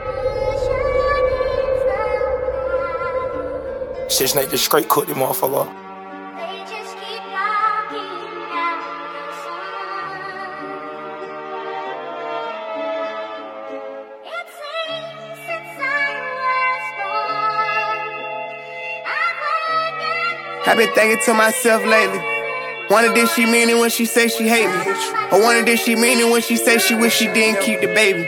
Shit, Snake just straight cooked the motherfucker. I've been thinking to myself lately, wonder did she mean it when she say she hate me? Or wonder did she mean it when she say she wish she didn't keep the baby?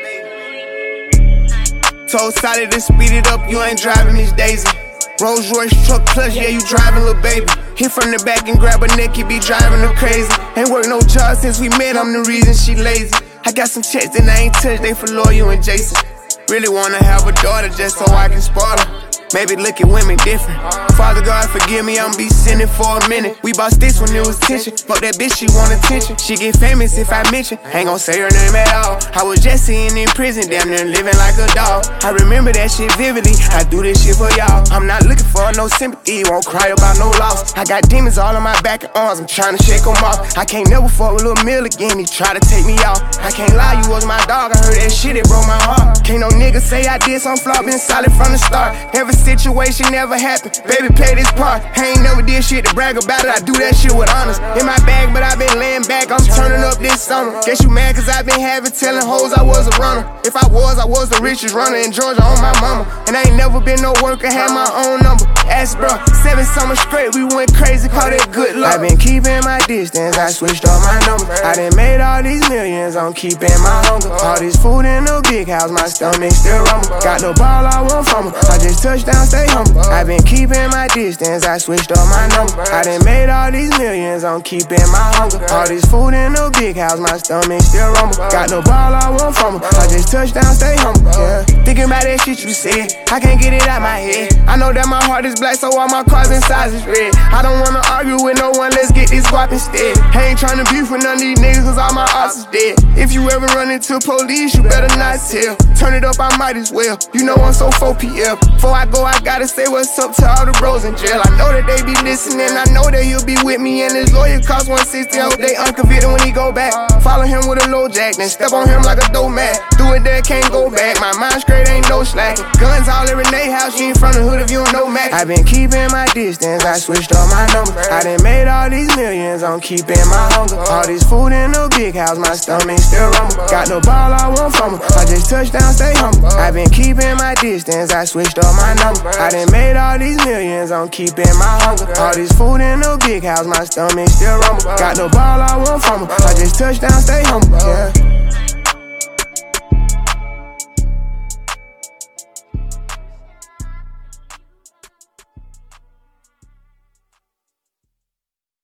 Told Solid to speed it up, you ain't driving Miss Daisy. Rolls Royce truck plus, yeah, you driving little baby. Hit from the back and grab her neck, you be driving her crazy. Ain't worked no job since we met, I'm the reason she lazy. I got some checks that I ain't touched, they for Loyal and Jason. Really wanna have a daughter just so I can spoil her. Maybe look at women different. Father God, forgive me, I'm be sinning for a minute. We bought sticks when it was tension. Fuck that bitch, she want attention. She get famous if I mention. Ain't gon' say her name at all. I was just sitting in prison, damn near living like a dog. I remember that shit vividly. I do this shit for y'all. I'm not looking for no sympathy, won't cry about no loss. I got demons all on my back and arms, I'm trying to shake them off. I can't never fuck with Lil Mill again, he try to take me out. I can't lie, you was my dog, I heard that shit, it broke my heart. Can't no nigga say I did some flaw, been solid from the start. Every situation never happened, baby play this part. I ain't never did shit to brag about it, I do that shit with honors. In my bag, but I been laying back, I'm turning up this summer. Guess you mad cause I been having telling hoes I was a runner. If I was the richest runner in Georgia on my mama. And I ain't never been no worker, had my own number. Ask bro, 7 summers straight, we went crazy, call that good luck. I been keeping my distance, I switched up my number. I done made all these millions, I'm keeping my hunger. All this food in the big house, my stomach still rumble. Got no ball, I want from her, I just touch down, stay humble. I been keeping my distance, I switched up my number. I done made all these millions, I'm keeping my hunger. All this food in the big house, my stomach still rumble. Got no ball, I want from her, I just touch down, stay humble. Yeah. Thinking about that shit you said, I can't get it out my head. I know that my heart is black, so all my cars inside is red. I don't wanna argue with no one, let's get this guap instead. I ain't tryna beef with none of these niggas, cause all my ops is dead. If you ever run into police, you better not tell. Turn it up, I might as well. You know I'm so 4PF. Before I go, I gotta say what's up to all the bros in jail. I know that they be listening, I know that he'll be with me. And his lawyer cost 160, I hope they unconvicted when he go back. Follow him with a low jack, then step on him like a dough mat. Do it there, can't go back. My mind straight, ain't no slacking. Guns all in Renee house, you ain't from the hood if you don't know Mac. I been keeping my distance, I switched up my number. I done made all these millions, I'm keeping my hunger. All this food in the big house, my stomach still rumble. Got no ball, I want from her, I just touch down, stay humble. I been keeping my distance, I switched up my number. I done made all these millions, I'm keeping my hunger. All this food in the big house, my stomach still rumble. Got no ball, I want from her, I just touch down, stay humble. Yeah.